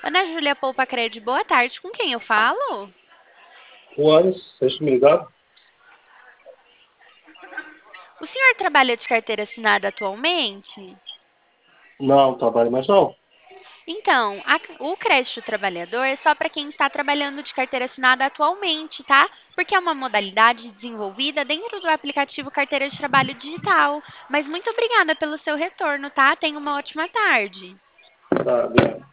Ana Júlia Poupa Cred, boa tarde. Com quem eu falo? O Anis, deixa me ligar? O senhor trabalha de carteira assinada atualmente? Não, trabalho mais não. Então, o crédito trabalhador é só para quem está trabalhando de carteira assinada atualmente, tá? Porque é uma modalidade desenvolvida dentro do aplicativo Carteira de Trabalho Digital. Mas muito obrigada pelo seu retorno, tá? Tenha uma ótima tarde. Tá,